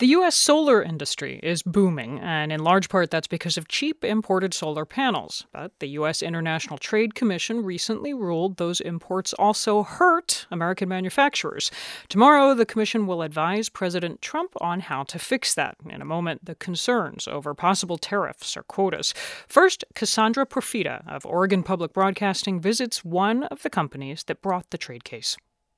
The U.S. solar industry is booming, and in large part that's because of cheap imported solar panels. But the U.S. International Trade Commission recently ruled those imports also hurt American manufacturers. Tomorrow, the commission will advise President Trump on how to fix that. In a moment, the concerns over possible tariffs or quotas. First, Cassandra Profita of Oregon Public Broadcasting visits one of the companies that brought the trade case.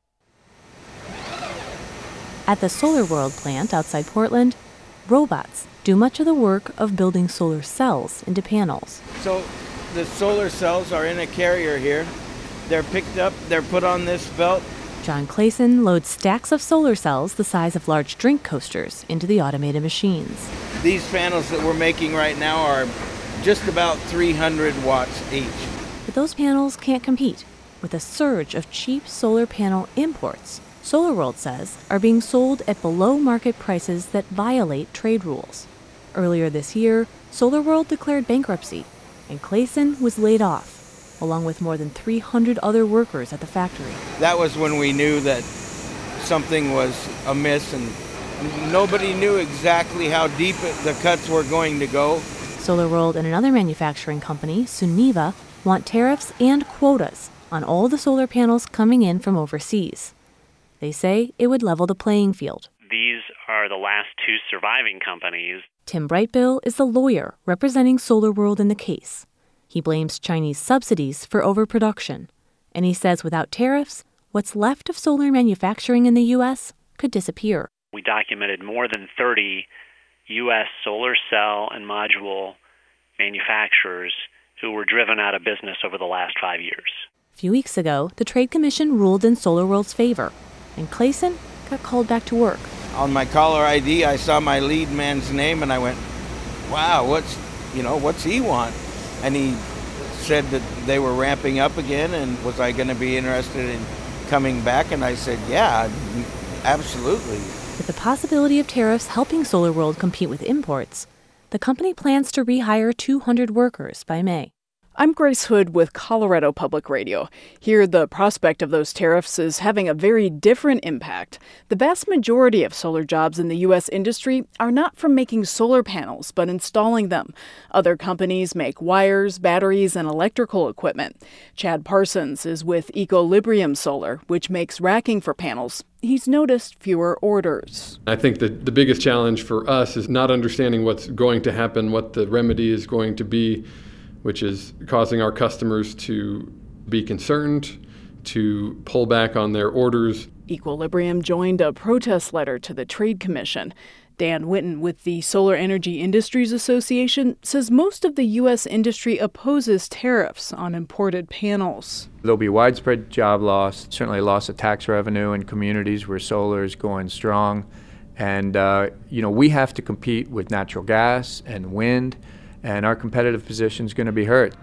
At the SolarWorld plant outside Portland, robots do much of the work of building solar cells into panels. So the solar cells are in a carrier here. They're picked up, they're put on this belt. John Clayson loads stacks of solar cells the size of large drink coasters into the automated machines. These panels that we're making right now are just about 300 watts each. But those panels can't compete with a surge of cheap solar panel imports. SolarWorld says are being sold at below market prices that violate trade rules. Earlier this year, SolarWorld declared bankruptcy, and Clayson was laid off, along with more than 300 other workers at the factory. That was when we knew that something was amiss, and nobody knew exactly how deep the cuts were going to go. SolarWorld and another manufacturing company, Suniva, want tariffs and quotas on all the solar panels coming in from overseas. They say it would level the playing field. These are the last two surviving companies. Tim Brightbill is the lawyer representing SolarWorld in the case. He blames Chinese subsidies for overproduction. And he says without tariffs, what's left of solar manufacturing in the U.S. could disappear. We documented more than 30 U.S. solar cell and module manufacturers who were driven out of business over the last 5 years. A few weeks ago, the Trade Commission ruled in SolarWorld's favor, and Clayson got called back to work. On my caller ID, I saw my lead man's name, and I went, wow, what's he want? And he said that they were ramping up again, and was I going to be interested in coming back? And I said, yeah, absolutely. With the possibility of tariffs helping SolarWorld compete with imports, the company plans to rehire 200 workers by May. I'm Grace Hood with Colorado Public Radio. Here, the prospect of those tariffs is having a very different impact. The vast majority of solar jobs in the U.S. industry are not from making solar panels, but installing them. Other companies make wires, batteries, and electrical equipment. Chad Parsons is with Equilibrium Solar, which makes racking for panels. He's noticed fewer orders. I think that the biggest challenge for us is not understanding what's going to happen, what the remedy is going to be, which is causing our customers to be concerned, to pull back on their orders. Equilibrium joined a protest letter to the Trade Commission. Dan Witten with the Solar Energy Industries Association says most of the U.S. industry opposes tariffs on imported panels. There'll be widespread job loss, certainly loss of tax revenue in communities where solar is going strong. And, we have to compete with natural gas and wind, and our competitive position is going to be hurt.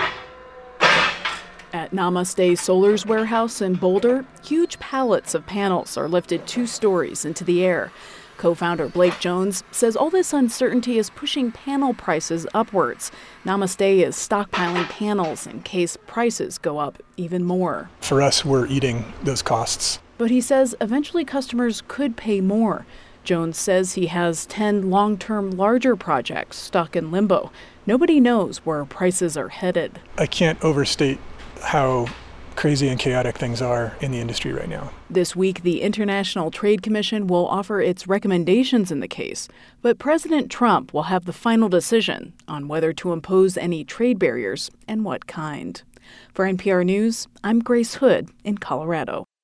At Namaste Solar's warehouse in Boulder, huge pallets of panels are lifted 2 stories into the air. Co-founder Blake Jones says all this uncertainty is pushing panel prices upwards. Namaste is stockpiling panels in case prices go up even more. For us, we're eating those costs. But he says eventually customers could pay more. Jones says he has 10 long-term larger projects stuck in limbo. Nobody knows where prices are headed. I can't overstate how crazy and chaotic things are in the industry right now. This week, the International Trade Commission will offer its recommendations in the case, but President Trump will have the final decision on whether to impose any trade barriers and what kind. For NPR News, I'm Grace Hood in Colorado.